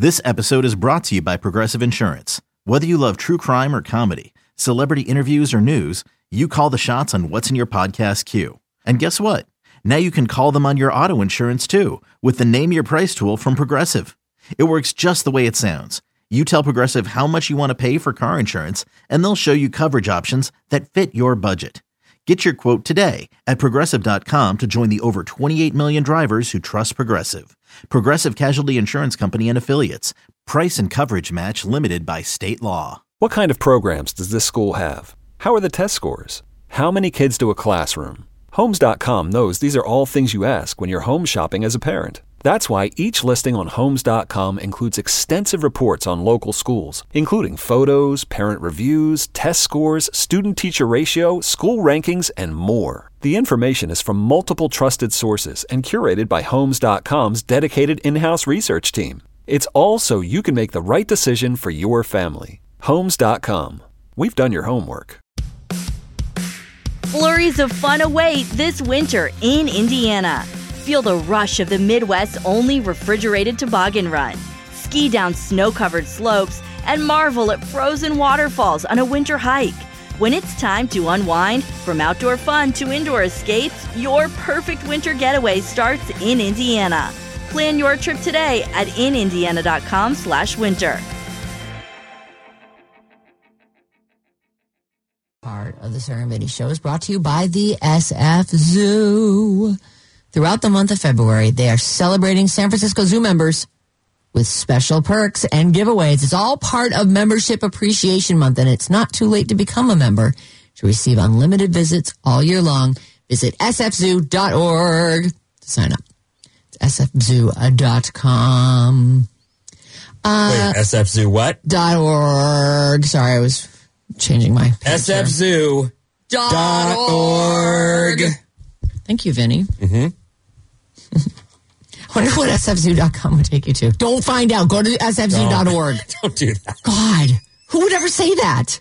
This episode is brought to you by Progressive Insurance. Whether you love true crime or comedy, celebrity interviews or news, you call the shots on what's in your podcast queue. And guess what? Now you can call them on your auto insurance too with the Name Your Price tool from Progressive. It works just the way it sounds. You tell Progressive how much you want to pay for car insurance, and they'll show you coverage options that fit your budget. Get your quote today at Progressive.com to join the over 28 million drivers who trust Progressive. Progressive Casualty Insurance Company and Affiliates. Price and coverage match limited by state law. What kind of programs does this school have? How are the test scores? How many kids to a classroom? Homes.com knows these are all things you ask when you're home shopping as a parent. That's why each listing on Homes.com includes extensive reports on local schools, including photos, parent reviews, test scores, student-teacher ratio, school rankings, and more. The information is from multiple trusted sources and curated by Homes.com's dedicated in-house research team. It's all so you can make the right decision for your family. Homes.com. We've done your homework. Flurries of fun await this winter in Indiana. Feel the rush of the Midwest's only refrigerated toboggan run. Ski down snow-covered slopes and marvel at frozen waterfalls on a winter hike. When it's time to unwind, from outdoor fun to indoor escapes, your perfect winter getaway starts in Indiana. Plan your trip today at inindiana.com/winter. Part of the Sarah and Vinny Show is brought to you by the SF Zoo. Throughout the month of February, they are celebrating San Francisco Zoo members with special perks and giveaways. It's all part of Membership Appreciation Month, and it's not too late to become a member to receive unlimited visits all year long. Visit sfzoo.org to sign up. It's sfzoo.com. Wait, SFZoo what? .org. Sorry, I was changing my sfzoo.org. Thank you, Vinny. Mm-hmm. I wonder what sfzoo.com would take you to. Don't find out. Go to sfzoo.org. Don't do that. God, who would ever say that?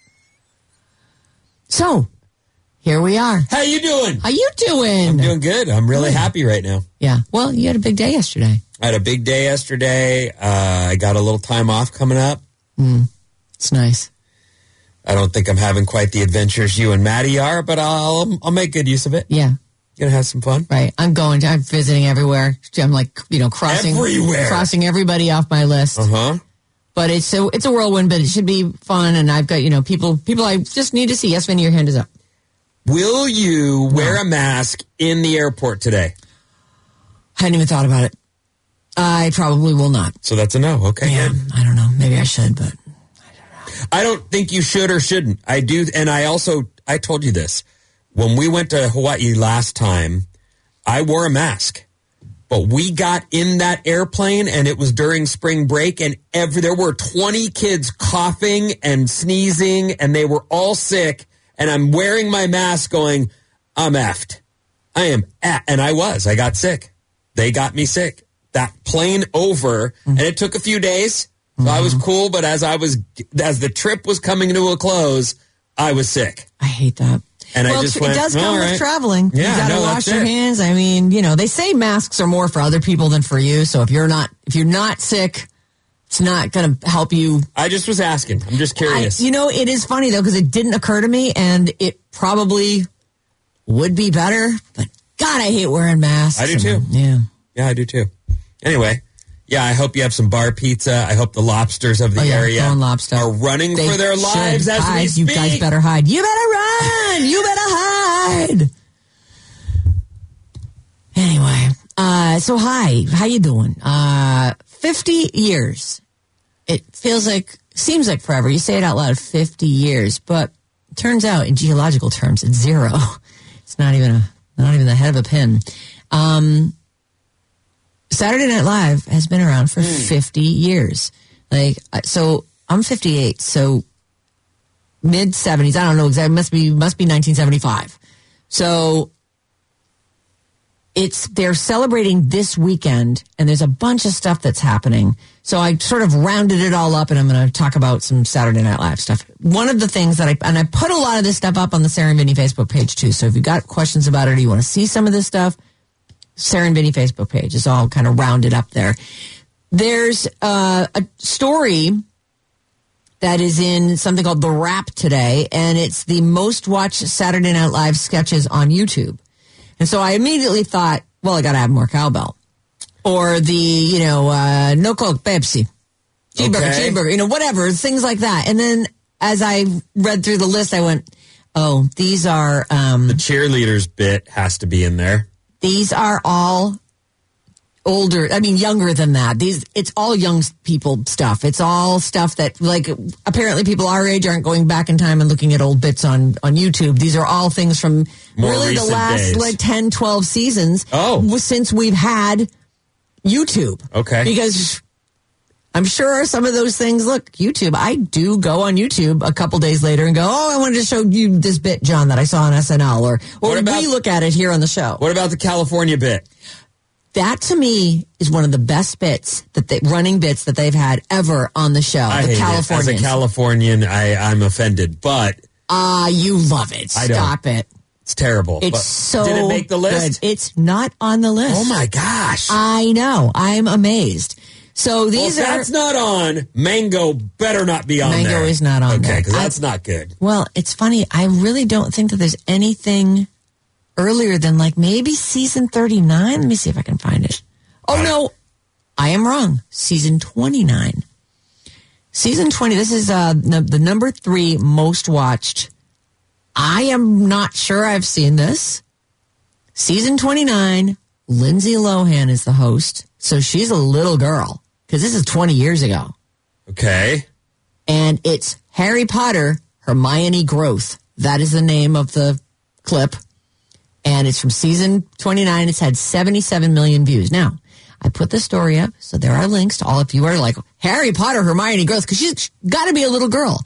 So, here we are. How you doing? How you doing? I'm doing good. I'm really happy right now. Yeah. Well, you had a big day yesterday. I had a big day yesterday. I got a little time off coming up. It's nice. I don't think I'm having quite the adventures you and Maddie are, but I'll make good use of it. Yeah. Gonna have some fun. Right. I'm visiting everywhere. I'm like, crossing everybody off my list. Uh-huh. But it's a whirlwind, but it should be fun. And I've got, people I just need to see. Yes, Vinny, your hand is up. Will you wear a mask in the airport today? I hadn't even thought about it. I probably will not. So that's a no. Okay. Yeah. Good. I don't know. Maybe I should, but I don't think you should or shouldn't. I do. And I told you this. When we went to Hawaii last time, I wore a mask. But we got in that airplane, and it was during spring break, and there were 20 kids coughing and sneezing, and they were all sick. And I'm wearing my mask going, I'm effed. I am effed. And I got sick. They got me sick. That plane over, and it took a few days. So I was cool, but as the trip was coming to a close, I was sick. I hate that. And I just went, it does come with traveling. Yeah, you got to wash your hands. I mean, they say masks are more for other people than for you. So if you're not sick, it's not going to help you. I just was asking. I'm just curious. It is funny though, because it didn't occur to me, and it probably would be better. But God, I hate wearing masks. I do too. Yeah, I do too. Anyway. Yeah, I hope you have some bar pizza. I hope the lobsters of the area are running for their lives as we speak. You guys better hide. You better run. You better hide. Anyway, so hi. How you doing? 50 years. It seems like forever. You say it out loud, 50 years. But it turns out, in geological terms, it's zero. It's not even the head of a pin. Saturday Night Live has been around for 50 years. So I'm 58, so mid-70s. I don't know exactly. Must be 1975. So they're celebrating this weekend, and there's a bunch of stuff that's happening. So I sort of rounded it all up, and I'm going to talk about some Saturday Night Live stuff. One of the things that I put a lot of this stuff up on the Sarah and Vinny Facebook page too. So if you got questions about it, or you want to see some of this stuff, Sarah and Vinny Facebook page is all kind of rounded up there. There's a story that is in something called The Wrap today, and it's the most watched Saturday Night Live sketches on YouTube. And so I immediately thought, well, I got to have more cowbell. Or the, no Coke, Pepsi, cheeseburger, whatever, things like that. And then as I read through the list, I went, oh, these are... the cheerleaders bit has to be in there. These are all younger than that. It's all young people stuff. It's all stuff that, like, apparently people our age aren't going back in time and looking at old bits on YouTube. These are all things from more really the last days. like 10, 12 seasons since we've had YouTube. Okay. Because I'm sure some of those things, look, YouTube, I do go on YouTube a couple days later and go, oh, I wanted to show you this bit, John, that I saw on SNL. Or we look at it here on the show. What about the California bit? That, to me, is one of the best bits, running bits that they've had ever on the show. I hate it. As a Californian, I'm offended, but... you love it. Stop it. It's terrible. It's so did it make the list? Good. It's not on the list. Oh, my gosh. I know. I'm amazed. So these that's not on. Mango better not be on there. Mango is not on there. Okay, because that's not good. Well, it's funny. I really don't think that there's anything... earlier than like maybe season 39. Let me see if I can find it. Oh, no, I am wrong. Season 29. Season 20, this is the number 3 most watched. I am not sure I've seen this. Season 29, Lindsay Lohan is the host. So she's a little girl because this is 20 years ago. Okay. And it's Harry Potter, Hermione Growth. That is the name of the clip. And it's from season 29. It's had 77 million views. Now, I put the story up, so there are links to all of you who are like, Harry Potter, Hermione Growth, because she's got to be a little girl.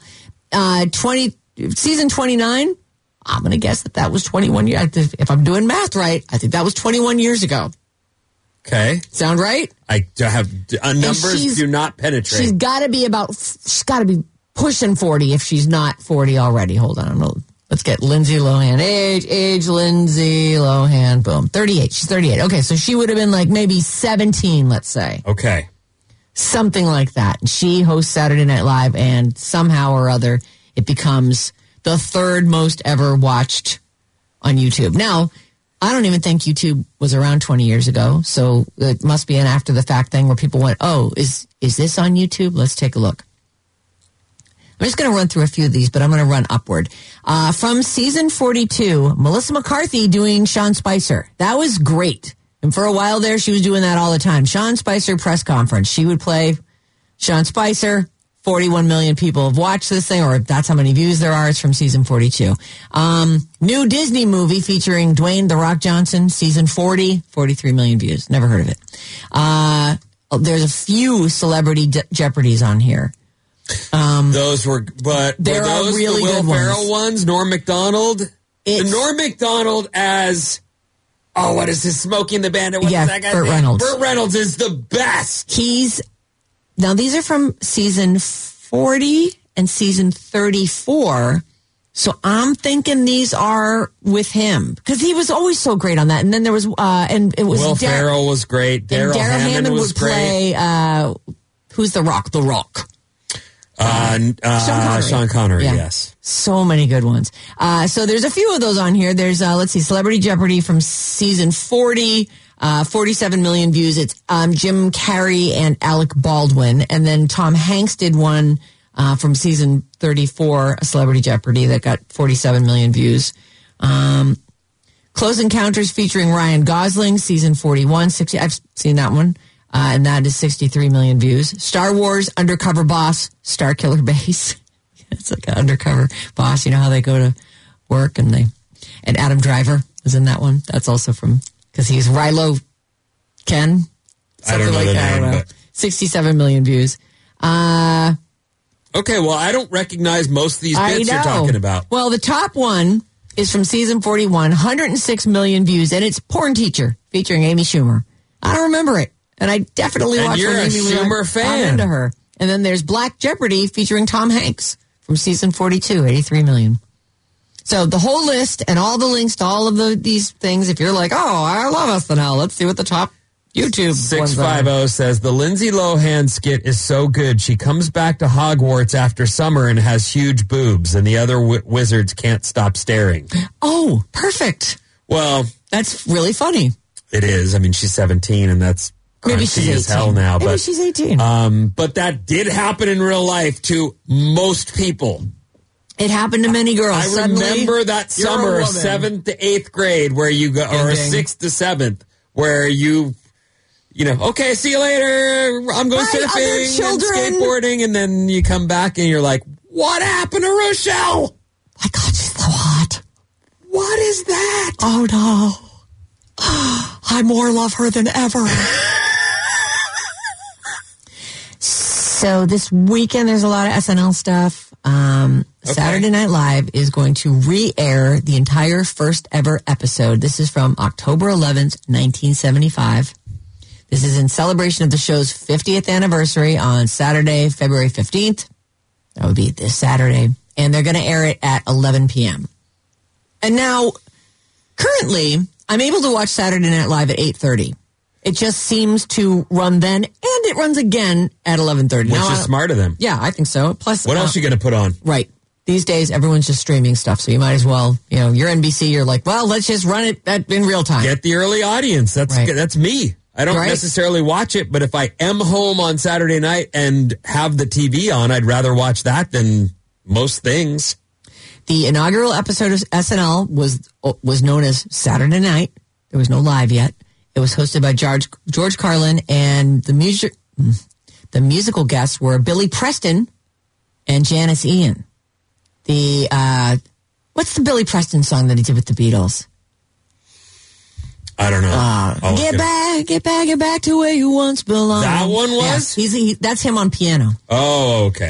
Season 29, I'm going to guess that was 21 years. If I'm doing math right, I think that was 21 years ago. Okay. Sound right? I have numbers do not penetrate. She's got to be pushing 40 if she's not 40 already. Hold on, let's get Lindsay Lohan. Age, Lindsay Lohan. Boom. 38. She's 38. Okay, so she would have been like maybe 17, let's say. Okay. Something like that. She hosts Saturday Night Live, and somehow or other, it becomes the 3rd most ever watched on YouTube. Now, I don't even think YouTube was around 20 years ago, so it must be an after-the-fact thing where people went, oh, is this on YouTube? Let's take a look. I'm just going to run through a few of these, but I'm going to run upward. From season 42, Melissa McCarthy doing Sean Spicer. That was great. And for a while there, she was doing that all the time. Sean Spicer press conference. She would play Sean Spicer. 41 million people have watched this thing, or that's how many views there are. It's from season 42. New Disney movie featuring Dwayne "The Rock" Johnson, season 40, 43 million views. Never heard of it. There's a few Celebrity Jeopardies on here. Those were, but there were those are really the Will good Ferrell ones? Norm Macdonald? Norm Macdonald as, what is this, Smokey and the Bandit? What's that guy's Burt name? Reynolds. Burt Reynolds is the best. Now these are from season 40 and season 34. So I'm thinking these are with him because he was always so great on that. And then there was, and it was Will Ferrell was great. Daryl Hammond was would play, who's The Rock? The Rock. Sean Connery, yeah. Yes. So many good ones. So there's a few of those on here. There's, let's see, Celebrity Jeopardy from season 40, 47 million views. It's Jim Carrey and Alec Baldwin. And then Tom Hanks did one from season 34, a Celebrity Jeopardy, that got 47 million views. Close Encounters featuring Ryan Gosling, season 41, 60. I've seen that one. And that is 63 million views. Star Wars Undercover Boss, Star Killer Base. It's like an undercover boss. You know how they go to work and Adam Driver was in that one. That's also because he's Rilo Ken. I don't know the name, but 67 million views. Okay, well, I don't recognize most of these bits you're talking about. Well, the top one is from season 41, 106 million views, and it's Porn Teacher featuring Amy Schumer. I don't remember it. And I definitely watched you're a Schumer fan. I'm into her. And then there's Black Jeopardy featuring Tom Hanks from season 42, 83 million. So the whole list and all the links to all of these things, if you're like, oh, I love SNL, let's see what the top YouTube. 650 says, the Lindsay Lohan skit is so good. She comes back to Hogwarts after summer and has huge boobs, and the other wizards can't stop staring. Oh, perfect. Well, that's really funny. It is. I mean, she's 17, and that's maybe she's 18. As hell now. Maybe but she's 18. But that did happen in real life to most people. It happened to many girls. I remember that summer of 7th to 8th grade where you go, or 6th to 7th, where you know, okay, see you later. I'm going surfing and skateboarding. And then you come back and you're like, what happened to Rochelle? My God, she's so hot. What is that? Oh, no. I more love her than ever. So this weekend, there's a lot of SNL stuff. Saturday Night Live is going to re-air the entire first ever episode. This is from October 11th, 1975. This is in celebration of the show's 50th anniversary on Saturday, February 15th. That would be this Saturday. And they're going to air it at 11 p.m. And now, currently, I'm able to watch Saturday Night Live at 8:30. It just seems to run then, and it runs again at 11:30. Which is smart of them. Yeah, I think so. Plus, what else are you going to put on? Right. These days, everyone's just streaming stuff, so you might as well, you're NBC, you're like, well, let's just run it in real time. Get the early audience. That's me. I don't necessarily watch it, but if I am home on Saturday night and have the TV on, I'd rather watch that than most things. The inaugural episode of SNL was known as Saturday Night. There was no live yet. It was hosted by George Carlin, and the musical guests were Billy Preston and Janice Ian. What's the Billy Preston song that he did with the Beatles? I don't know. Get back to where you once belonged. That one was? Yeah, that's him on piano. Oh, okay.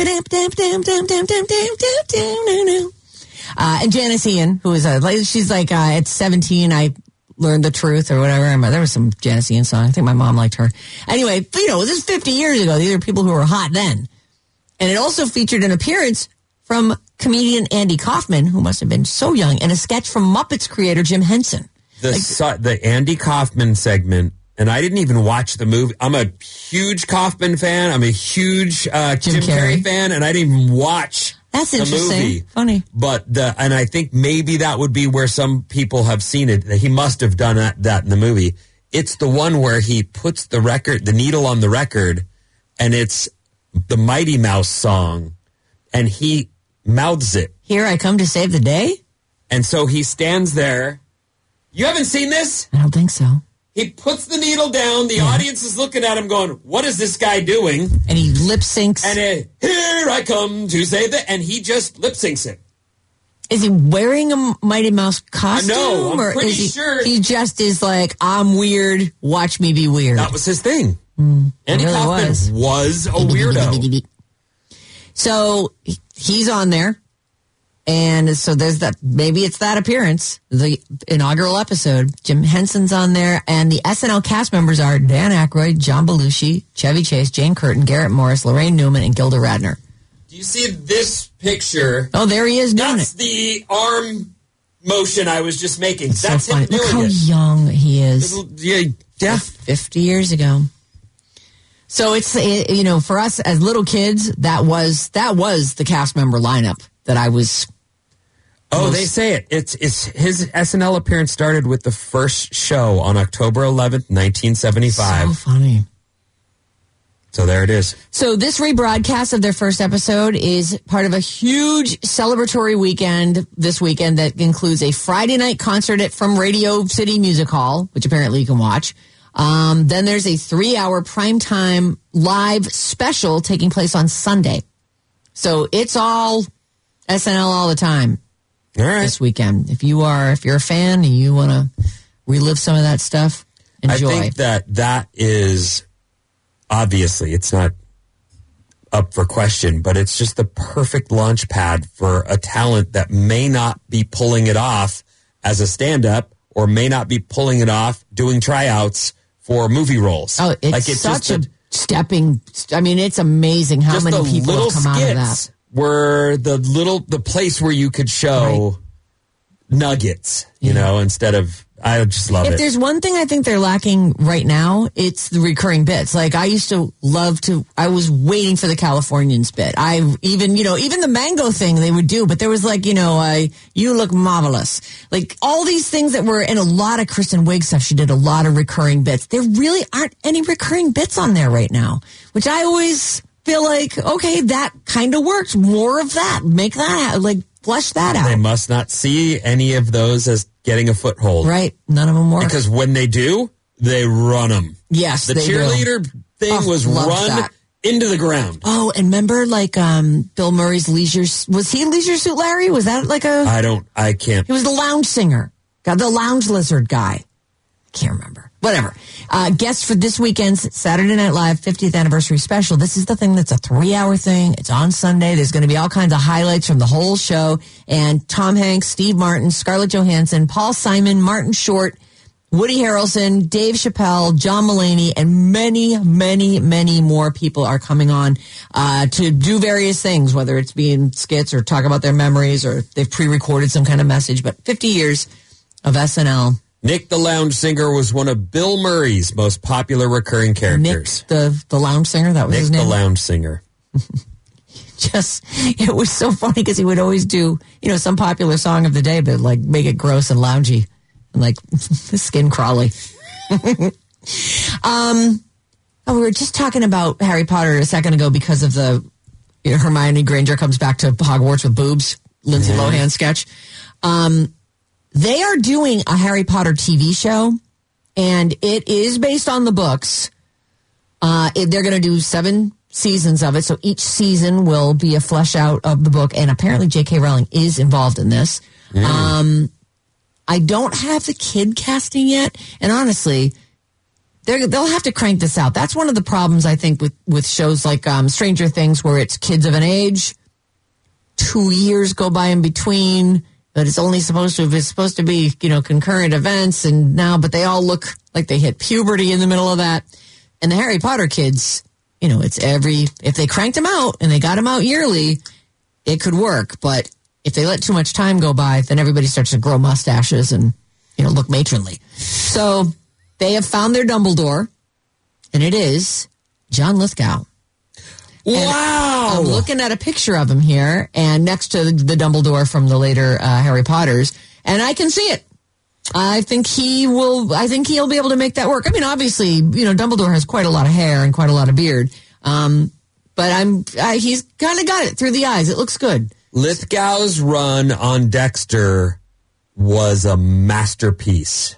And Janice Ian, who is she's like, at 17, I learned the truth or whatever. There was some Janice Ian song. I think my mom liked her. Anyway, this is 50 years ago. These are people who were hot then. And it also featured an appearance from comedian Andy Kaufman, who must have been so young, and a sketch from Muppets creator Jim Henson. The Andy Kaufman segment, and I didn't even watch the movie. I'm a huge Kaufman fan. I'm a huge Jim Carrey fan, and I didn't even watch That's the interesting. movie. Funny. But and I think maybe that would be where some people have seen it. He must have done that in the movie. It's the one where he puts the needle on the record, and it's the Mighty Mouse song, and he mouths it. Here I come to save the day? And so he stands there. You haven't seen this? I don't think so. He puts the needle down. The audience is looking at him going, what is this guy doing? And he lip syncs. And here I come to save it. And he just lip syncs it. Is he wearing a Mighty Mouse costume? No, I'm pretty sure. He just is like, I'm weird. Watch me be weird. That was his thing. Andy Kaufman was a weirdo. So he's on there. And so there's that, maybe it's that appearance, the inaugural episode. Jim Henson's on there, and the SNL cast members are Dan Aykroyd, John Belushi, Chevy Chase, Jane Curtin, Garrett Morris, Lorraine Newman, and Gilda Radner. Do you see this picture? Oh, there he is doing That's the arm motion I was just making. That's so funny. him doing Look how it. young he is. Yeah. 50 years ago. So it's, for us as little kids, that was the cast member lineup that I was. They say it. It's his SNL appearance started with the first show on October 11th, 1975. So funny. So there it is. So this rebroadcast of their first episode is part of a huge celebratory weekend this weekend that includes a Friday night concert from Radio City Music Hall, which apparently you can watch. Then there's a 3-hour primetime live special taking place on Sunday. So it's all SNL all the time. All right. This weekend. If you're a fan and you want to relive some of that stuff, enjoy. I think that is, obviously, it's not up for question, but it's just the perfect launch pad for a talent that may not be pulling it off as a stand-up or may not be pulling it off doing tryouts for movie roles. Oh, it's such a stepping. I mean, it's amazing how many people have come out of that. Were the place where you could show nuggets, instead of I just love it. If there's one thing I think they're lacking right now, it's the recurring bits. Like I used to I was waiting for the Californians bit. Even the mango thing they would do, but there was like, you look marvelous. Like all these things that were in a lot of Kristen Wiig stuff. She did a lot of recurring bits. There really aren't any recurring bits on there right now, which I always feel like, okay, that kind of works. More of that. Make that, flesh that out. They must not see any of those as getting a foothold. Right. None of them work. Because when they do, they run them. Yes, the they cheerleader thing was run into the ground. Oh, and remember Bill Murray's was he Leisure Suit Larry? Was that I can't. He was the lounge singer. The lounge lizard guy. I can't remember. Whatever. Guests for this weekend's Saturday Night Live 50th anniversary special. This is the thing that's a 3-hour thing. It's on Sunday. There's going to be all kinds of highlights from the whole show. And Tom Hanks, Steve Martin, Scarlett Johansson, Paul Simon, Martin Short, Woody Harrelson, Dave Chappelle, John Mulaney, and many, many, many more people are coming on to do various things, whether it's being skits or talk about their memories or they've pre-recorded some kind of message. But 50 years of SNL. Nick the Lounge Singer was one of Bill Murray's most popular recurring characters. Nick the Lounge Singer, that was his name? Nick the Lounge Singer. It was so funny because he would always do, some popular song of the day, but make it gross and loungy and skin crawly. We were just talking about Harry Potter a second ago because of the Hermione Granger comes back to Hogwarts with boobs, Lindsay Lohan sketch. They are doing a Harry Potter TV show, and it is based on the books. They're going to do 7 seasons of it, so each season will be a flesh out of the book, and apparently J.K. Rowling is involved in this. I don't have the kid casting yet, and honestly, they'll have to crank this out. That's one of the problems, I think, with shows like Stranger Things, where it's kids of an age, 2 years go by in between. But it's supposed to be, concurrent events but they all look like they hit puberty in the middle of that. And the Harry Potter kids, if they cranked them out and they got them out yearly, it could work. But if they let too much time go by, then everybody starts to grow mustaches and, look matronly. So they have found their Dumbledore, and it is John Lithgow. Wow! I'm looking at a picture of him here, and next to the Dumbledore from the later Harry Potters, and I can see it. I think he'll be able to make that work. I mean, obviously, Dumbledore has quite a lot of hair and quite a lot of beard, but he's kind of got it through the eyes. It looks good. Lithgow's run on Dexter was a masterpiece.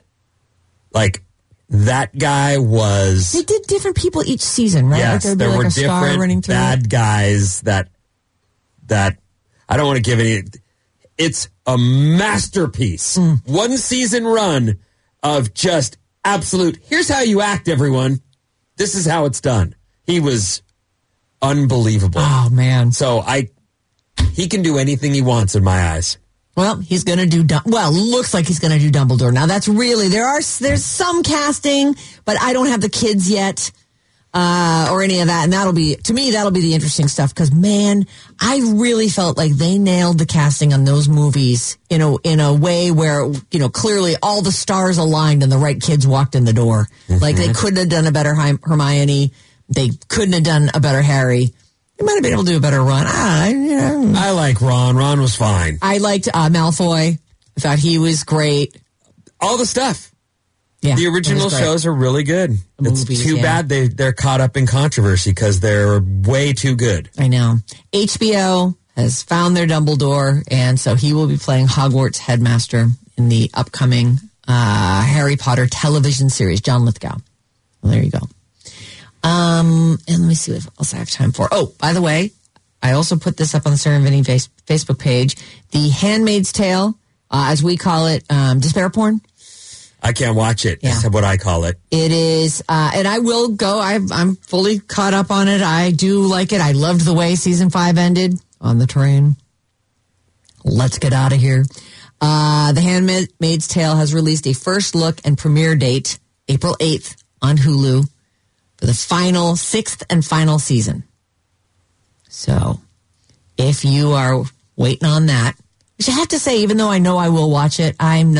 That guy was... They did different people each season, right? Yes, there were different bad guys that I don't want to give any... It's a masterpiece. One season run of just absolute... Here's how you act, everyone. This is how it's done. He was unbelievable. Oh, man. So he can do anything he wants in my eyes. Well, he's going to do, looks like he's going to do Dumbledore. Now that's really, there's some casting, but I don't have the kids yet, or any of that. And that'll be the interesting stuff. Cause man, I really felt like they nailed the casting on those movies, in a way where, clearly all the stars aligned and the right kids walked in the door. Like they couldn't have done a better Hermione. They couldn't have done a better Harry. They might have been able to do a better Ron. I like Ron. Ron was fine. I liked Malfoy. I thought he was great. All the stuff. Yeah, the original shows are really good. It's movies, too bad they're caught up in controversy because they're way too good. I know. HBO has found their Dumbledore, and so he will be playing Hogwarts headmaster in the upcoming Harry Potter television series, John Lithgow. Well, there you go. And let me see what else I have time for. Oh, by the way, I also put this up on the Sarah and Vinny Facebook page. The Handmaid's Tale, as we call it, despair porn. I can't watch it. That's what I call it. It is, and I will go. I'm fully caught up on it. I do like it. I loved the way season 5 ended on the train. Let's get out of here. The Handmaid's Tale has released a first look and premiere date, April 8th on Hulu. For the 6th and final season. So, if you are waiting on that, which I have to say, even though I know I will watch it, I'm not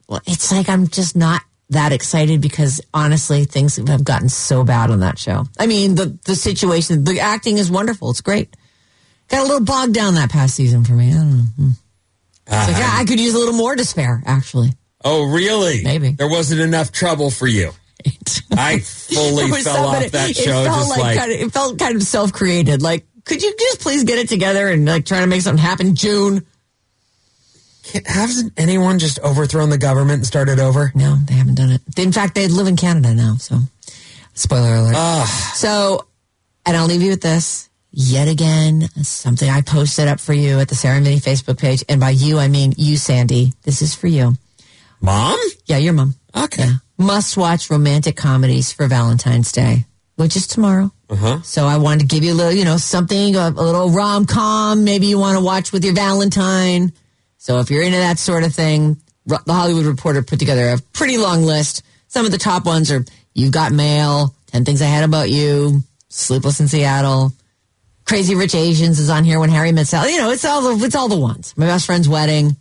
Well, it's like I'm just not that excited because honestly, things have gotten so bad on that show. I mean, the situation, the acting is wonderful. It's great. Got a little bogged down that past season for me. I don't know. It's like, I could use a little more despair, actually. Oh, really? Maybe. There wasn't enough trouble for you. I fully fell off that show. It felt kind of self-created. Like, could you just please get it together and like try to make something happen, June? Hasn't anyone just overthrown the government and started over? No, they haven't done it. In fact, they live in Canada now, so spoiler alert. So, and I'll leave you with this. Yet again, something I posted up for you at the Sarah and Vinny Facebook page. And by you, I mean you, Sandy. This is for you. Mom? Yeah, your mom. Okay. Yeah. Must-watch romantic comedies for Valentine's Day, which is tomorrow. So I wanted to give you a little, something, a little rom-com. Maybe you want to watch with your Valentine. So if you're into that sort of thing, The Hollywood Reporter put together a pretty long list. Some of the top ones are You've Got Mail, 10 Things I Had About You, Sleepless in Seattle, Crazy Rich Asians is on here, When Harry Met Sally. It's all the ones. My Best Friend's Wedding,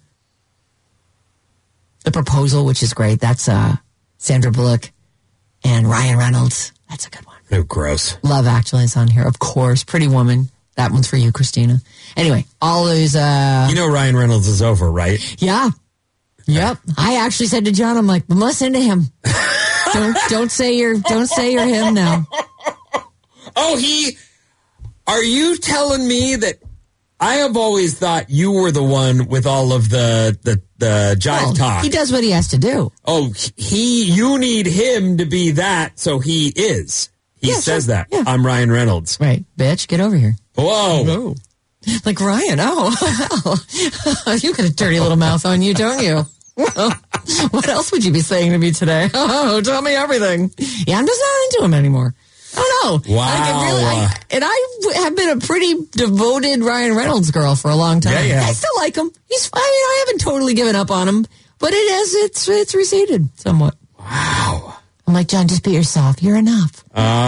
The Proposal, which is great. That's Sandra Bullock and Ryan Reynolds. That's a good one. Oh, gross. Love Actually is on here, of course. Pretty Woman. That one's for you, Christina. Anyway, all those. Ryan Reynolds is over, right? Yeah. Yep. I actually said to John, I'm like, I'm listening to him. don't say you're him now. Oh, are you telling me that I have always thought you were the one with all of the jive talk? He does what he has to do. Oh, you need him to be that, so he is. He says that. Yeah. I'm Ryan Reynolds. Right. Bitch, get over here. Whoa. No. Like, Ryan, you got a dirty little mouth on you, don't you? What else would you be saying to me today? Oh, tell me everything. Yeah, I'm just not into him anymore. Oh, no. Wow. I have been a pretty devoted Ryan Reynolds girl for a long time. Yeah. I still like him. I haven't totally given up on him, but it's receded somewhat. Wow. I'm like, John, just be yourself. You're enough.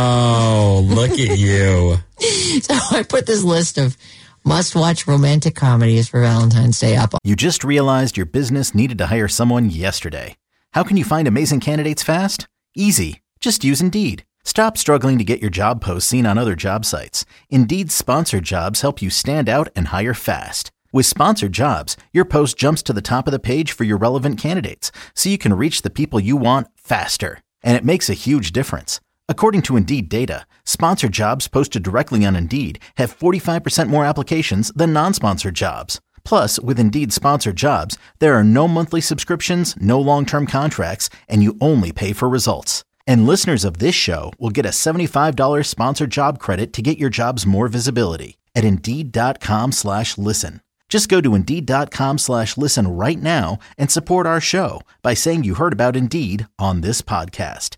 Oh, look at you. So I put this list of must-watch romantic comedies for Valentine's Day up. You just realized your business needed to hire someone yesterday. How can you find amazing candidates fast? Easy. Just use Indeed. Stop struggling to get your job posts seen on other job sites. Indeed's sponsored jobs help you stand out and hire fast. With sponsored jobs, your post jumps to the top of the page for your relevant candidates, so you can reach the people you want faster. And it makes a huge difference. According to Indeed data, sponsored jobs posted directly on Indeed have 45% more applications than non-sponsored jobs. Plus, with Indeed sponsored jobs, there are no monthly subscriptions, no long-term contracts, and you only pay for results. And listeners of this show will get a $75 sponsored job credit to get your jobs more visibility at Indeed.com/listen. Just go to Indeed.com/listen right now and support our show by saying you heard about Indeed on this podcast.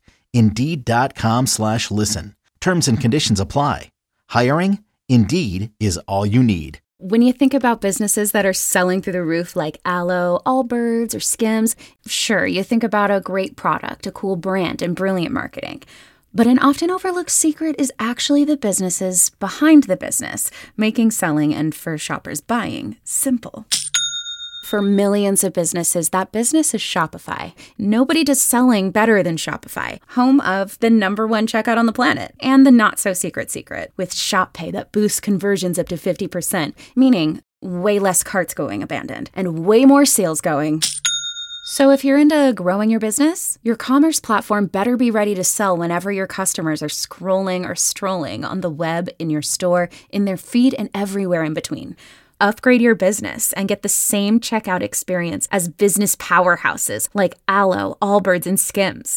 Indeed.com/listen. Terms and conditions apply. Hiring? Indeed is all you need. When you think about businesses that are selling through the roof like Aloe, Allbirds, or Skims, sure, you think about a great product, a cool brand, and brilliant marketing. But an often overlooked secret is actually the businesses behind the business, making selling and for shoppers buying simple. For millions of businesses, that business is Shopify. Nobody does selling better than Shopify, home of the #1 checkout on the planet and the not-so-secret secret with Shop Pay that boosts conversions up to 50%, meaning way less carts going abandoned and way more sales going. So if you're into growing your business, your commerce platform better be ready to sell whenever your customers are scrolling or strolling on the web, in your store, in their feed, and everywhere in between. Upgrade your business and get the same checkout experience as business powerhouses like Aloe, Allbirds, and Skims.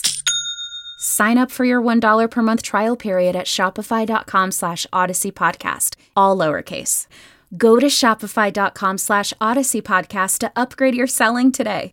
Sign up for your $1 per month trial period at shopify.com/Odyssey Podcast, all lowercase. Go to shopify.com/Odyssey Podcast to upgrade your selling today.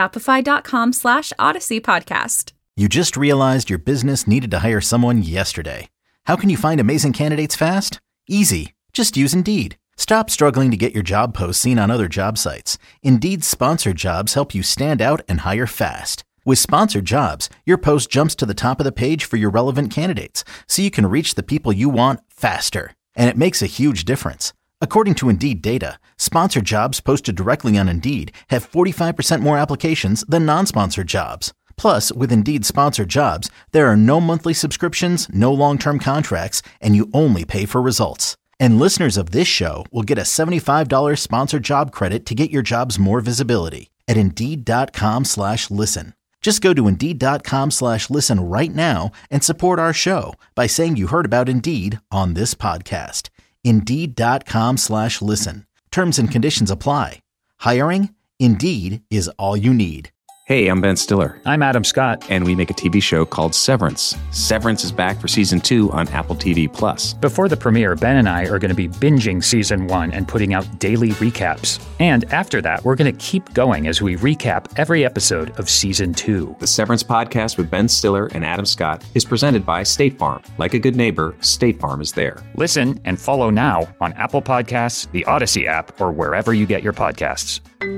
Shopify.com/Odyssey Podcast. You just realized your business needed to hire someone yesterday. How can you find amazing candidates fast? Easy. Just use Indeed. Stop struggling to get your job posts seen on other job sites. Indeed's sponsored jobs help you stand out and hire fast. With sponsored jobs, your post jumps to the top of the page for your relevant candidates, so you can reach the people you want faster. And it makes a huge difference. According to Indeed data, sponsored jobs posted directly on Indeed have 45% more applications than non-sponsored jobs. Plus, with Indeed sponsored jobs, there are no monthly subscriptions, no long-term contracts, and you only pay for results. And listeners of this show will get a $75 sponsored job credit to get your jobs more visibility at Indeed.com/listen. Just go to Indeed.com/listen right now and support our show by saying you heard about Indeed on this podcast. Indeed.com/listen. Terms and conditions apply. Hiring? Indeed is all you need. Hey, I'm Ben Stiller. I'm Adam Scott. And we make a TV show called Severance. Severance is back for season 2 on Apple TV+. Before the premiere, Ben and I are going to be binging season 1 and putting out daily recaps. And after that, we're going to keep going as we recap every episode of season 2. The Severance podcast with Ben Stiller and Adam Scott is presented by State Farm. Like a good neighbor, State Farm is there. Listen and follow now on Apple Podcasts, the Odyssey app, or wherever you get your podcasts.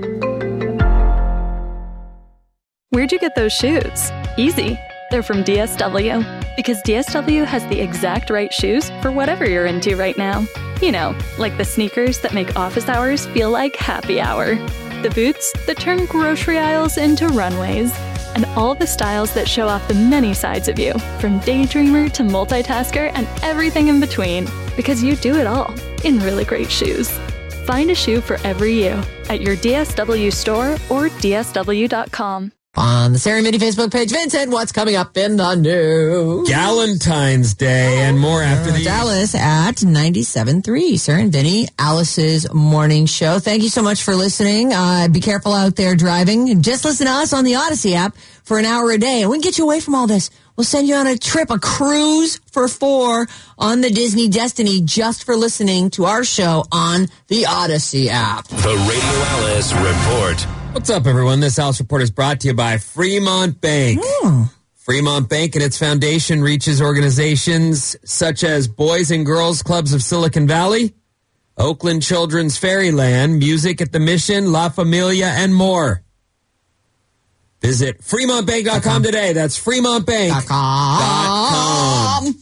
Where'd you get those shoes? Easy. They're from DSW. Because DSW has the exact right shoes for whatever you're into right now. You know, like the sneakers that make office hours feel like happy hour. The boots that turn grocery aisles into runways. And all the styles that show off the many sides of you, from daydreamer to multitasker and everything in between. Because you do it all in really great shoes. Find a shoe for every you at your DSW store or DSW.com. On the Sarah and Mitty Facebook page, Vincent, what's coming up in the news? Galentine's Day and more after these. Dallas at 97.3. Sarah and Vinny, Alice's morning show. Thank you so much for listening. Be careful out there driving. Just listen to us on the Odyssey app for an hour a day, and we can get you away from all this. We'll send you on a trip, a cruise for 4 on the Disney Destiny just for listening to our show on the Odyssey app. The Radio Alice Report. What's up, everyone? This Alice Report is brought to you by Fremont Bank. Fremont Bank and its foundation reaches organizations such as Boys and Girls Clubs of Silicon Valley, Oakland Children's Fairyland, Music at the Mission, La Familia, and more. Visit FremontBank.com today. That's FremontBank.com.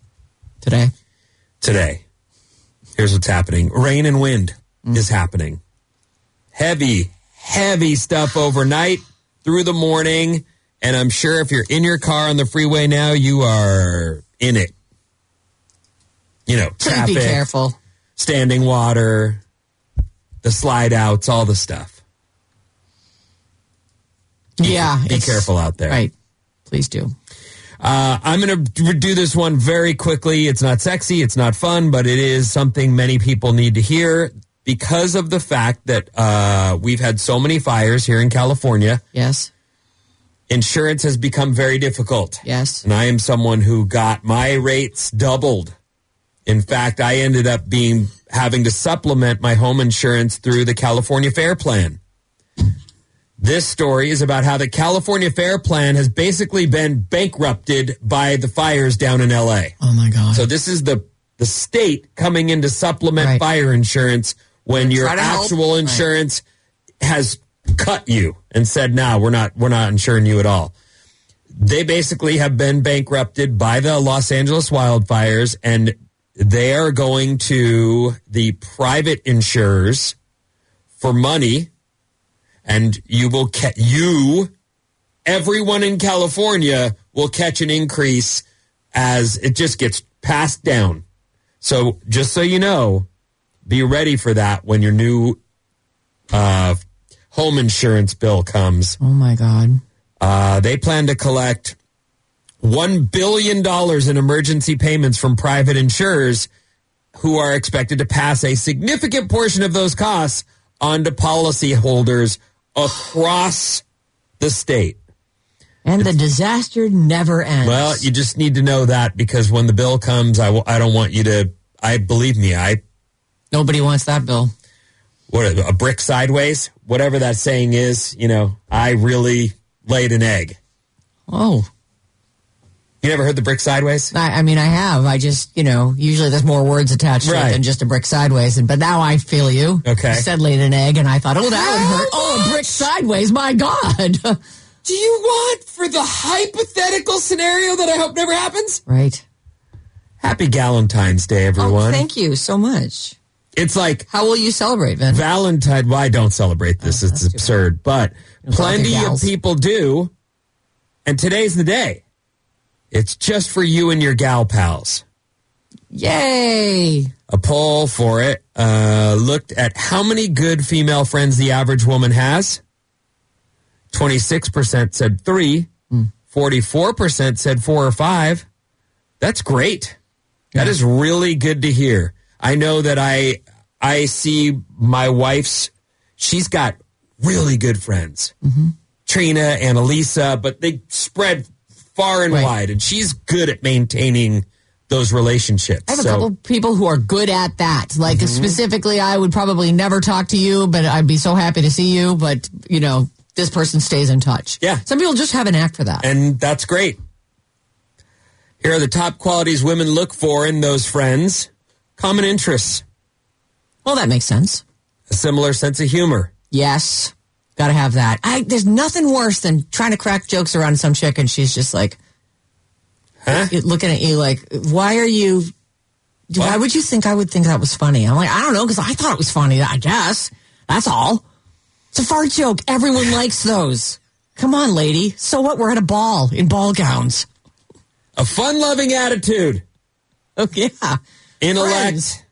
Today. Here's what's happening. Rain and wind is happening. Heavy stuff overnight through the morning. And I'm sure if you're in your car on the freeway now, you are in it. You know, traffic. Be careful. Standing water, the slide outs, all the stuff. Be careful out there. Right. Please do. I'm going to do this one very quickly. It's not sexy. It's not fun, but it is something many people need to hear because of the fact that we've had so many fires here in California. Yes. Insurance has become very difficult. Yes. And I am someone who got my rates doubled. In fact, I ended up having to supplement my home insurance through the California Fair Plan. This story is about how the California Fair Plan has basically been bankrupted by the fires down in L.A. Oh, my God. So this is the state coming in to supplement fire insurance when your actual insurance has cut you and said, no, we're not insuring you at all. They basically have been bankrupted by the Los Angeles wildfires, and they are going to the private insurers for money. And everyone in California will catch an increase as it just gets passed down. So just so you know, be ready for that when your new home insurance bill comes. Oh, my God. They plan to collect $1 billion in emergency payments from private insurers who are expected to pass a significant portion of those costs on to policyholders across the state. And the disaster never ends. Well, you just need to know that because when the bill comes, I don't want you to, believe me, nobody wants that bill. What, a brick sideways? Whatever that saying is, I really laid an egg. Oh. You never heard the brick sideways? I mean, I have. I just, usually there's more words attached to it than just a brick sideways. But now I feel you. Okay. You said laid an egg, and I thought, that would hurt. Oh, a brick sideways. My God. Do you want for the hypothetical scenario that I hope never happens? Right. Happy Galentine's Day, everyone. Oh, thank you so much. It's like... How will you celebrate, Vin? Valentine. Well, I don't celebrate this. It's absurd. But plenty of people do. And today's the day. It's just for you and your gal pals. Yay! A poll for it looked at how many good female friends the average woman has. 26% said 3. 44% said 4 or 5. That's great. That is really good to hear. I know that I see my wife's, she's got really good friends. Trina and Elisa, but they spread far and wide, and she's good at maintaining those relationships. I have a couple people who are good at that. Like specifically, I would probably never talk to you, but I'd be so happy to see you. But, you know, this person stays in touch. Yeah. Some people just have an knack for that. And that's great. Here are the top qualities women look for in those friends. Common interests. Well, that makes sense. A similar sense of humor. Yes. Got to have that. There's nothing worse than trying to crack jokes around some chick and she's just like, looking at you like, why would you think I would think that was funny? I'm like, I don't know, because I thought it was funny, I guess. That's all. It's a fart joke. Everyone likes those. Come on, lady. So what? We're at a ball in ball gowns. A fun-loving attitude. Oh, yeah. Intellect. Friends.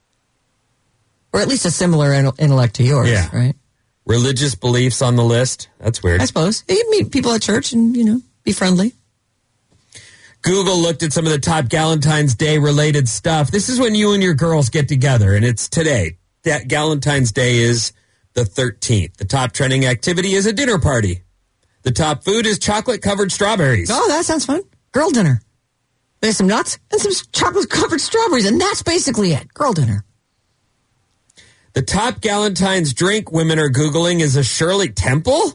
Or at least a similar intellect to yours, right? Religious beliefs on the list. That's weird. I suppose. You meet people at church and, you know, be friendly. Google looked at some of the top Galentine's Day related stuff. This is when you and your girls get together, and it's today. That Galentine's Day is the 13th. The top trending activity is a dinner party. The top food is chocolate-covered strawberries. Oh, that sounds fun. Girl dinner. There's some nuts and some chocolate-covered strawberries, and that's basically it. Girl dinner. The top Galentine's drink women are Googling is a Shirley Temple?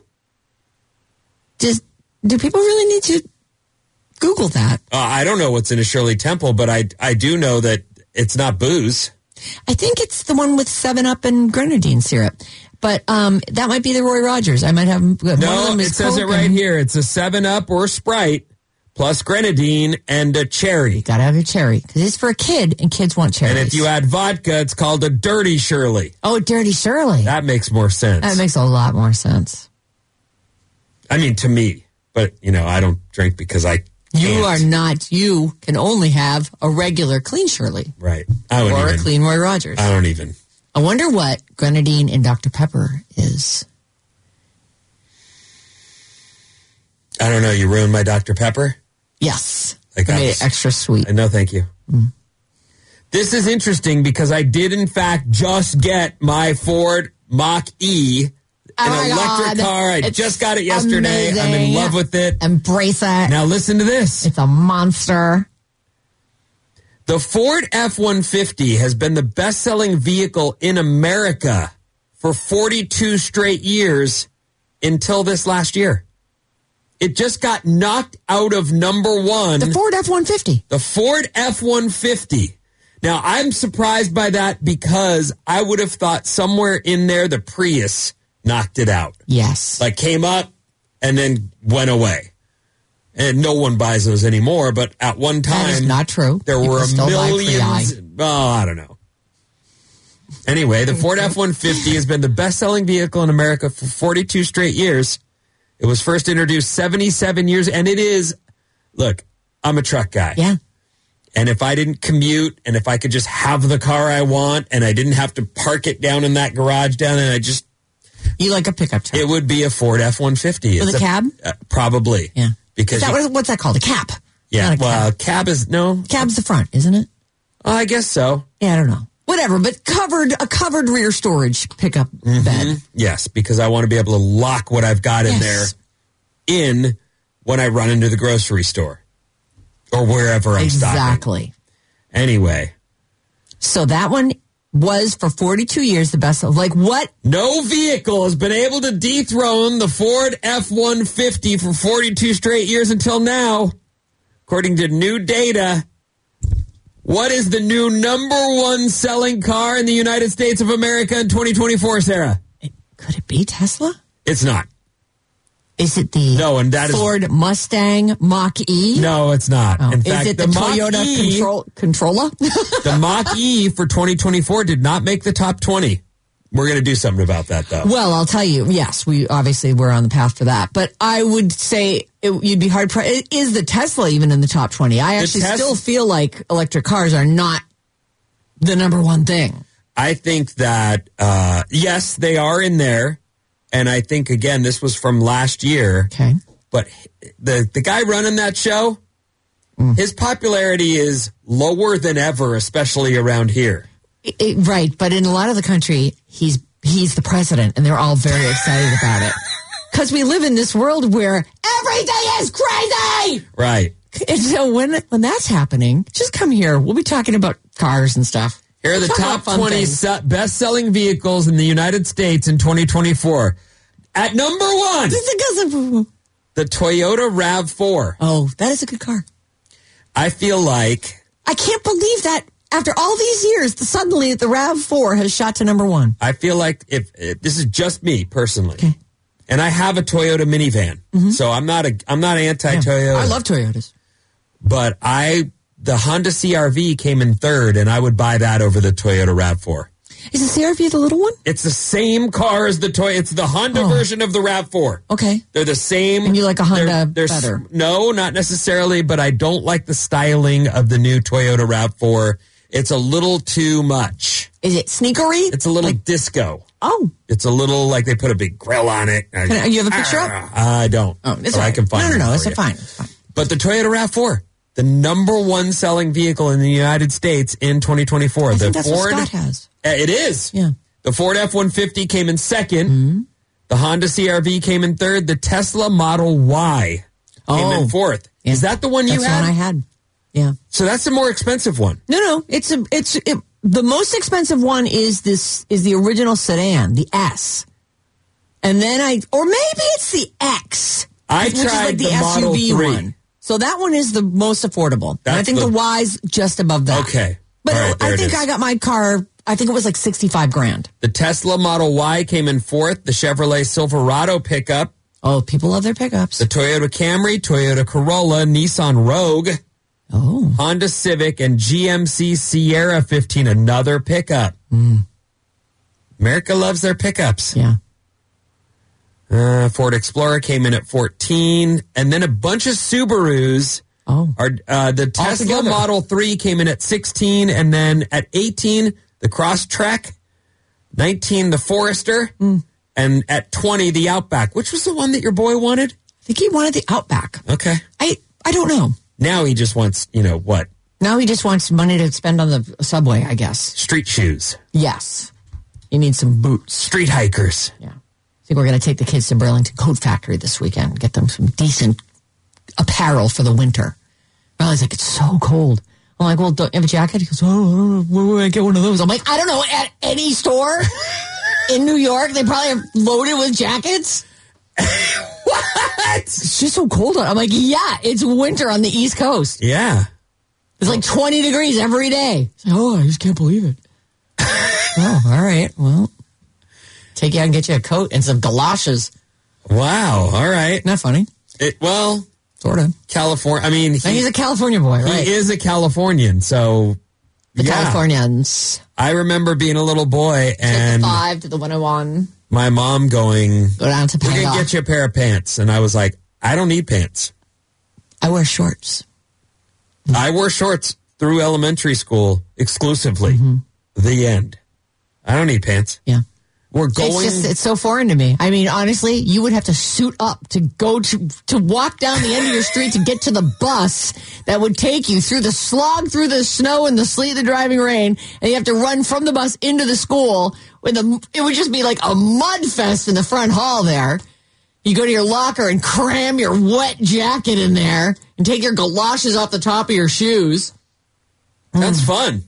Do people really need to Google that? I don't know what's in a Shirley Temple, but I do know that it's not booze. I think it's the one with 7-Up and grenadine syrup. But that might be the Roy Rogers. I might have one of them is it says Coke it right here. It's a 7-Up or Sprite plus grenadine and a cherry. You got to have your cherry because it's for a kid and kids want cherries. And if you add vodka, it's called a Dirty Shirley. Oh, Dirty Shirley. That makes more sense. That makes a lot more sense. I mean, to me. But, you know, I don't drink because I can't. You can only have a regular clean Shirley. Right. Or a clean Roy Rogers. I don't even. I wonder what grenadine and Dr. Pepper is. I don't know. You ruined my Dr. Pepper? Yes. I made it extra sweet. No, thank you. This is interesting because I did, in fact, just get my Ford Mach-E, an electric car. I just got it yesterday. Amazing. I'm in love with it. Embrace it. Now listen to this. It's a monster. The Ford F-150 has been the best-selling vehicle in America for 42 straight years until this last year. It just got knocked out of number one. The Ford F-150. The Ford F-150. Now, I'm surprised by that because I would have thought somewhere in there the Prius knocked it out. Yes. Like came up and then went away. And no one buys those anymore, but at one time... That is not true. There were millions... Oh, I don't know. Anyway, the Ford F-150 has been the best-selling vehicle in America for 42 straight years. It was first introduced 77 years, and it is... Look, I'm a truck guy. Yeah. And if I didn't commute, and if I could just have the car I want, and I didn't have to park it down in that garage down, and I just... You like a pickup truck. It would be a Ford F-150. With a cab? Probably. Yeah. Because what's that called? A cab? Yeah, well, cab is, no. Cab's the front, isn't it? I guess so. Yeah, I don't know. Whatever, but a covered rear storage pickup bed. Yes, because I want to be able to lock what I've got in there in when I run into the grocery store or wherever I'm stopping. Exactly. Anyway. So that one was for 42 years the best. Like what? No vehicle has been able to dethrone the Ford F-150 for 42 straight years until now. According to new data, what is the new number one selling car in the United States of America in 2024, Sarah? Could it be Tesla? It's not. Is it the Ford Mustang Mach-E? No, it's not. Oh. In fact, is it the Toyota Corolla? The Mach-E for 2024 did not make the top 20. We're going to do something about that, though. Well, I'll tell you, yes, we're on the path for that. But I would say you'd be hard-pressed. Is the Tesla even in the top 20? I actually still feel like electric cars are not the number one thing. I think that, yes, they are in there. And I think, again, this was from last year. Okay. But the guy running that show, his popularity is lower than ever, especially around here. Right. But in a lot of the country, he's the president, and they're all very excited about it. Because we live in this world where everything is crazy! Right. And so when that's happening, just come here. We'll be talking about cars and stuff. Here are the top 20 best-selling vehicles in the United States in 2024. At number 1, the Toyota RAV4. Oh, that is a good car. I feel like... I can't believe that after all these years, suddenly the RAV4 has shot to number 1. I feel like if this is just me personally, okay. And I have a Toyota minivan, so I'm not anti-Toyota. Yeah, I love Toyotas. But the Honda CR-V came in third, and I would buy that over the Toyota RAV4. Is the CR-V the little one? It's the same car as the Toyota. It's the Honda version of the RAV4. Okay. They're the same. And you like a Honda better? No, not necessarily, but I don't like the styling of the new Toyota RAV4. It's a little too much. Is it sneakery? It's a little disco. Oh. It's a little like they put a big grill on it. You have a picture up? I don't. Oh, it's right. I can find it. No, it's fine. It's fine. But the Toyota RAV4. The number one selling vehicle in the United States in 2024. I think that's what Scott has. It is. Yeah. The Ford F-150 came in second. Mm-hmm. The Honda CR-V came in third. The Tesla Model Y came in fourth. Yeah. Is that the one you had? That's the one I had. Yeah. So that's the more expensive one. No. The most expensive one is the original sedan, the S. And then or maybe it's the X. I tried the Model 3. One. So that one is the most affordable. And I think the Y's just above that. Okay. But I think I got my car, I think it was like $65,000. The Tesla Model Y came in fourth. The Chevrolet Silverado pickup. Oh, people love their pickups. The Toyota Camry, Toyota Corolla, Nissan Rogue. Oh. Honda Civic and GMC Sierra 15, another pickup. America loves their pickups. Yeah. Ford Explorer came in at 14, and then a bunch of Subarus. Oh. The Tesla Model 3 came in at 16, and then at 18, the Crosstrek, 19, the Forester, and at 20, the Outback. Which was the one that your boy wanted? I think he wanted the Outback. Okay. I don't know. Now he just wants, what? Now he just wants money to spend on the subway, I guess. Street shoes. Yes. You need some boots. Street hikers. Yeah. I think we're going to take the kids to Burlington Coat Factory this weekend, get them some decent apparel for the winter. Riley's like, it's so cold. I'm like, well, don't you have a jacket? He goes, oh, where would I get one of those? I'm like, I don't know, at any store in New York, they probably have loaded with jackets. What? It's just so cold out. I'm like, yeah, it's winter on the East Coast. Yeah. It's like 20 degrees every day. Like, oh, I just can't believe it. Oh, all right. Well, take you out and get you a coat and some galoshes. Wow. All right. Isn't that funny? Sort of. California. I mean, he's a California boy, right? He is a Californian, so the Californians. I remember being a little boy and the 5 to the 101. My mom going, go down to we're gonna get you a pair of pants, and I was like, I don't need pants. I wear shorts. I wore shorts through elementary school exclusively. The end. I don't need pants. Yeah. We're going. It's so foreign to me. I mean, honestly, you would have to suit up to go to walk down the end of your street to get to the bus that would take you through the slog, through the snow and the sleet, the driving rain, and you have to run from the bus into the school. It would just be like a mud fest in the front hall there. You go to your locker and cram your wet jacket in there and take your galoshes off the top of your shoes. That's fun.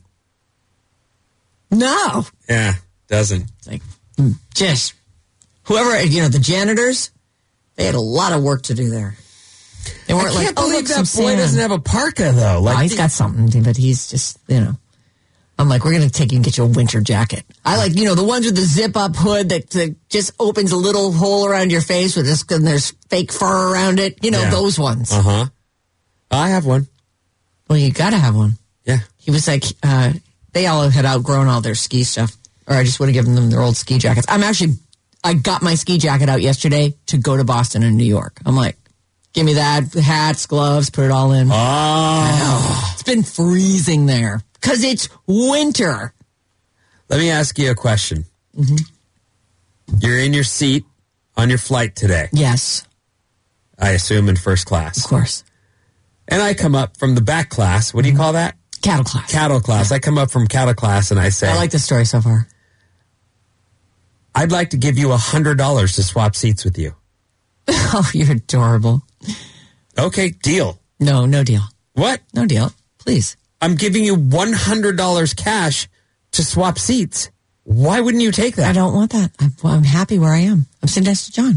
No. Yeah, doesn't. It's like, just whoever, the janitors, they had a lot of work to do there. They weren't I can't believe that boy doesn't have a parka, though. Like, he's got something, but he's just, I'm like, we're going to take you and get you a winter jacket. I like, the ones with the zip-up hood that just opens a little hole around your face with this, and there's fake fur around it. Those ones. Uh-huh. I have one. Well, you got to have one. Yeah. He was like, they all had outgrown all their ski stuff, or I just would have given them their old ski jackets. I got my ski jacket out yesterday to go to Boston and New York. I'm like, give me that, hats, gloves, put it all in. Oh. It's been freezing there because it's winter. Let me ask you a question. Mm-hmm. You're in your seat on your flight today. Yes. I assume in first class. Of course. And I come up from the back class. What do you call that? Cattle class. Cattle class. Yeah. I come up from cattle class and I say, I like this story so far. I'd like to give you $100 to swap seats with you. Oh, you're adorable. Okay, deal. No deal. What? No deal. Please. I'm giving you $100 cash to swap seats. Why wouldn't you take that? I don't want that. I'm happy where I am. I'm sitting next to John.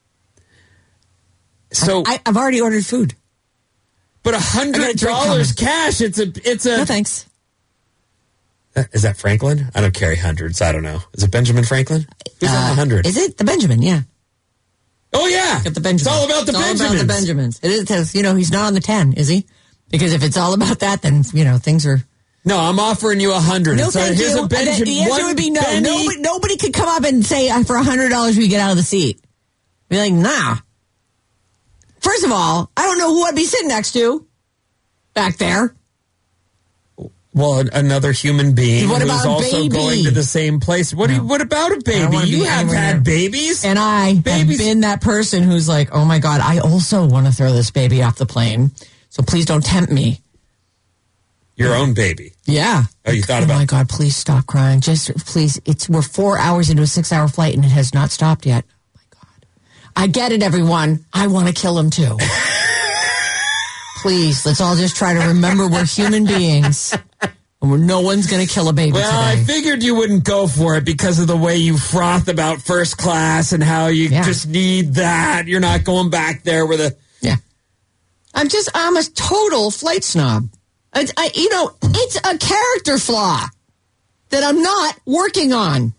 So I've already ordered food. But $100 cash, it's a... No, thanks. Is that Franklin? I don't carry hundreds. I don't know. Is it Benjamin Franklin? Who's on the 100? Is it the Benjamin? Yeah. Oh, yeah. Got the Benjamin. It's all about the Benjamins. All about the Benjamins. It is because, he's not on the 10, is he? Because if it's all about that, then, things are... No, I'm offering you 100. No, so thank here's you. A Benjamin. The answer would be no. Nobody could come up and say, for $100 we get out of the seat. Be like, nah. First of all, I don't know who I'd be sitting next to back there. Well, another human being what who's about a also baby? going to the same place. What about a baby? You have had babies. And I have been that person who's like, oh my God, I also want to throw this baby off the plane. So please don't tempt me. Your own baby. Yeah. Oh, you thought about it. Oh my God, please stop crying. Just please. We're 4 hours into a 6-hour flight and it has not stopped yet. Oh my God. I get it, everyone. I want to kill him too. Please, let's all just try to remember we're human beings. And no one's going to kill a baby today. I figured you wouldn't go for it because of the way you froth about first class and how you just need that. You're not going back there with a... Yeah. I'm a total flight snob. It's a character flaw that I'm not working on.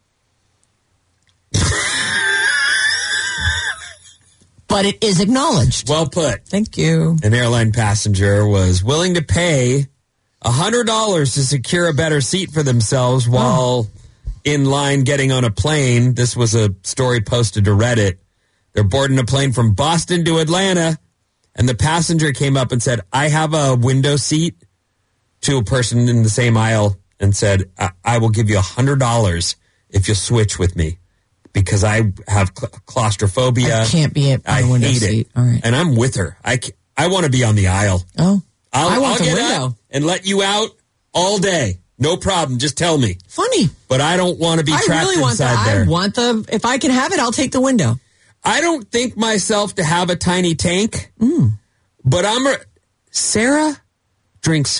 But it is acknowledged. Well put. Thank you. An airline passenger was willing to pay $100 to secure a better seat for themselves while in line getting on a plane. This was a story posted to Reddit. They're boarding a plane from Boston to Atlanta, and the passenger came up and said, I have a window seat, to a person in the same aisle and said, I will give you $100 if you switch with me because I have claustrophobia. I can't be on a window seat. All right. And I'm with her. I want to be on the aisle. Oh. I'll want the get window. out and let you out all day. No problem. Just tell me. Funny. But I don't want to be trapped inside there. I want if I can have it, I'll take the window. I don't think myself to have a tiny tank, but Sarah drinks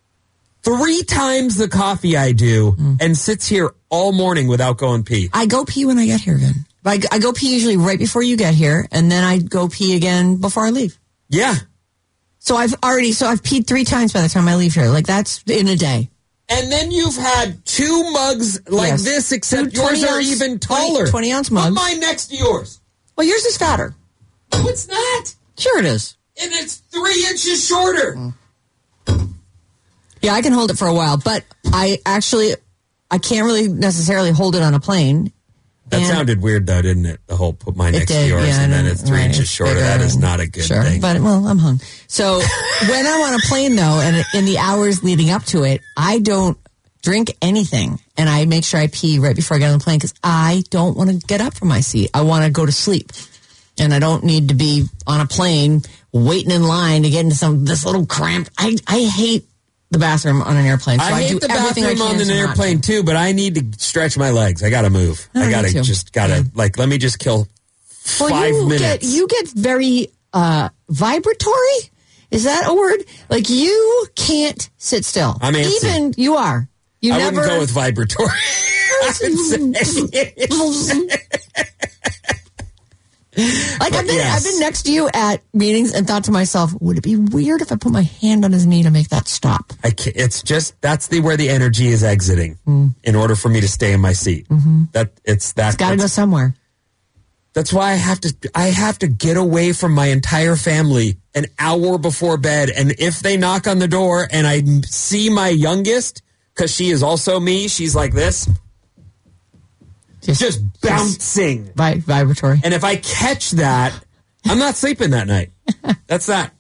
3 times the coffee I do and sits here all morning without going pee. I go pee when I get here again. I go pee usually right before you get here, and then I go pee again before I leave. Yeah. So I've peed 3 times by the time I leave here. Like, that's in a day. And then you've had 2 mugs like this, except yours are even taller. 20-ounce mugs. Put mine next to yours. Well, yours is fatter. No, it's not. Sure it is. And it's 3 inches shorter. Yeah, I can hold it for a while, but I can't really necessarily hold it on a plane. That sounded weird, though, didn't it? The whole put mine next to yours, and then it's 3 inches shorter. That is not a good thing. But, I'm hung. So when I'm on a plane, though, and in the hours leading up to it, I don't drink anything. And I make sure I pee right before I get on the plane because I don't want to get up from my seat. I want to go to sleep. And I don't need to be on a plane waiting in line to get into this little cramp. I hate the bathroom on an airplane. So I hate the bathroom on an airplane too, but I need to stretch my legs. I got to move. I got to let me just kill 5 minutes. You get very vibratory. Is that a word? Like, you can't sit still. I'm antsy. Even you are. I wouldn't go with vibratory. Like, I've been next to you at meetings and thought to myself, would it be weird if I put my hand on his knee to make that stop? It's just, that's where the energy is exiting in order for me to stay in my seat. Mm-hmm. It's got to go somewhere. That's why I have to get away from my entire family an hour before bed. And if they knock on the door and I see my youngest, because she is also me, she's like this. Just bouncing. Vibratory. And if I catch that, I'm not sleeping that night. That's that.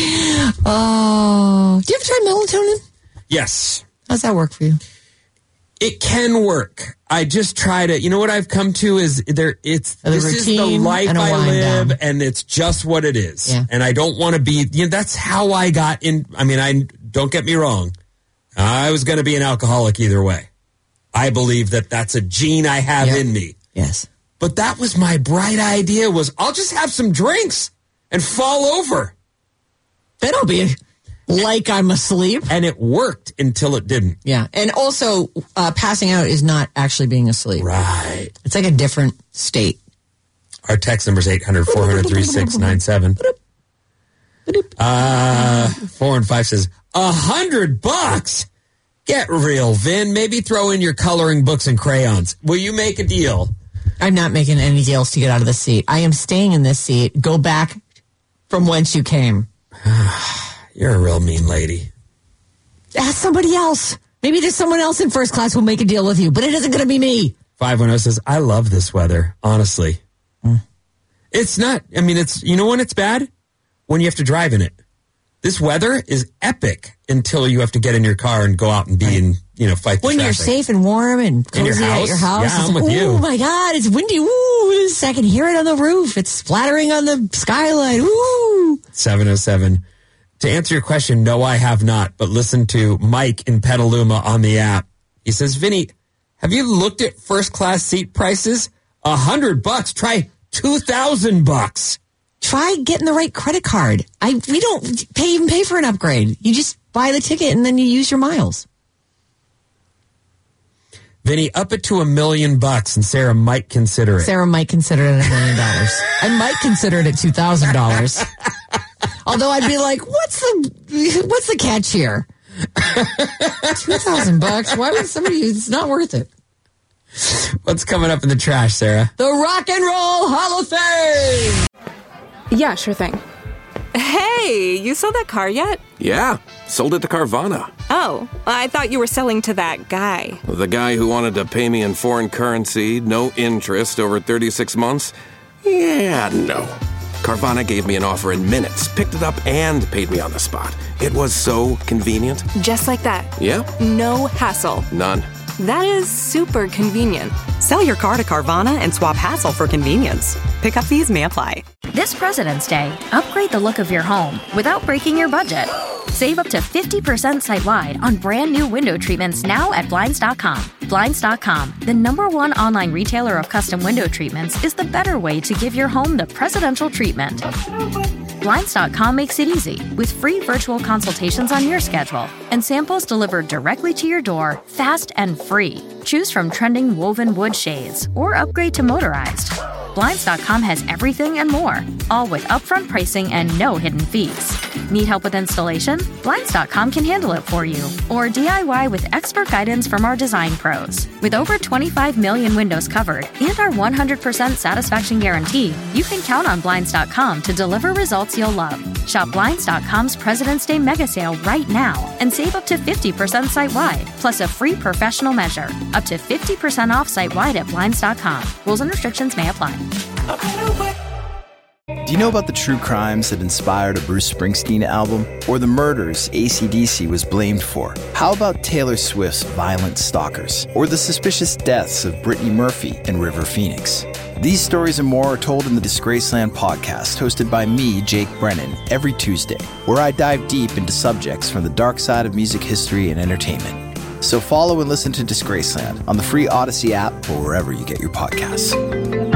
Oh. Do you ever try melatonin? Yes. How's that work for you? It can work. I just try to, you know what I've come to is this is the life I live and it's just what it is. Yeah. And I don't want to be, that's how I got in. I mean, don't get me wrong. I was going to be an alcoholic either way. I believe that that's a gene I have in me. Yes. But that was my bright idea was I'll just have some drinks and fall over. That'll be like I'm asleep. And it worked until it didn't. Yeah. And also, passing out is not actually being asleep. Right. It's like a different state. Our text number is 800-400-3697. 4 and 5 says, $100? Get real, Vin. Maybe throw in your coloring books and crayons. Will you make a deal? I'm not making any deals to get out of this seat. I am staying in this seat. Go back from whence you came. You're a real mean lady. Ask somebody else. Maybe there's someone else in first class who'll make a deal with you, but it isn't going to be me. 510 says, I love this weather, honestly. It's not, it's, you know when it's bad? When you have to drive in it. This weather is epic until you have to get in your car and go out and be in, fight the when traffic. You're safe and warm and cozy at your house. Yeah, I'm with you. Oh my God, it's windy. Ooh, I can hear it on the roof. It's splattering on the skyline. Ooh. 707. To answer your question, no, I have not. But listen to Mike in Petaluma on the app. He says, Vinny, have you looked at first class seat prices? $100. Try $2,000. Try getting the right credit card. We don't pay for an upgrade. You just buy the ticket and then you use your miles. Vinny, up it to $1 million, and Sarah might consider it. Sarah might consider it $1 million. I might consider it at $2,000. Although I'd be like, what's the catch here? $2,000. Why would somebody? It's not worth it. What's coming up in the trash, Sarah? The Rock and Roll Hall of Fame. Yeah, sure thing. Hey, you sold that car yet? Yeah, sold it to Carvana. Oh, I thought you were selling to that guy. The guy who wanted to pay me in foreign currency, no interest, over 36 months? Yeah, no. Carvana gave me an offer in minutes, picked it up, and paid me on the spot. It was so convenient. Just like that. Yeah. No hassle. None. That is super convenient. Sell your car to Carvana and swap hassle for convenience. Pickup fees may apply. This President's Day, upgrade the look of your home without breaking your budget. Save up to 50% site-wide on brand new window treatments now at Blinds.com. Blinds.com, the #1 online retailer of custom window treatments, is the better way to give your home the presidential treatment. Blinds.com makes it easy with free virtual consultations on your schedule and samples delivered directly to your door, fast and free. Choose from trending woven wood shades or upgrade to motorized. Blinds.com has everything and more, all with upfront pricing and no hidden fees. Need help with installation? Blinds.com can handle it for you. Or DIY with expert guidance from our design pros. With over 25 million windows covered and our 100% satisfaction guarantee, you can count on Blinds.com to deliver results you'll love. Shop Blinds.com's President's Day mega sale right now and save up to 50% site-wide, plus a free professional measure. Up to 50% off site-wide at Blinds.com. Rules and restrictions may apply. Do you know about the true crimes that inspired a Bruce Springsteen album? Or the murders AC/DC was blamed for? How about Taylor Swift's Violent Stalkers? Or the suspicious deaths of Brittany Murphy and River Phoenix? These stories and more are told in the Disgraceland podcast, hosted by me, Jake Brennan, every Tuesday, where I dive deep into subjects from the dark side of music history and entertainment. So follow and listen to Disgraceland on the free Odyssey app or wherever you get your podcasts.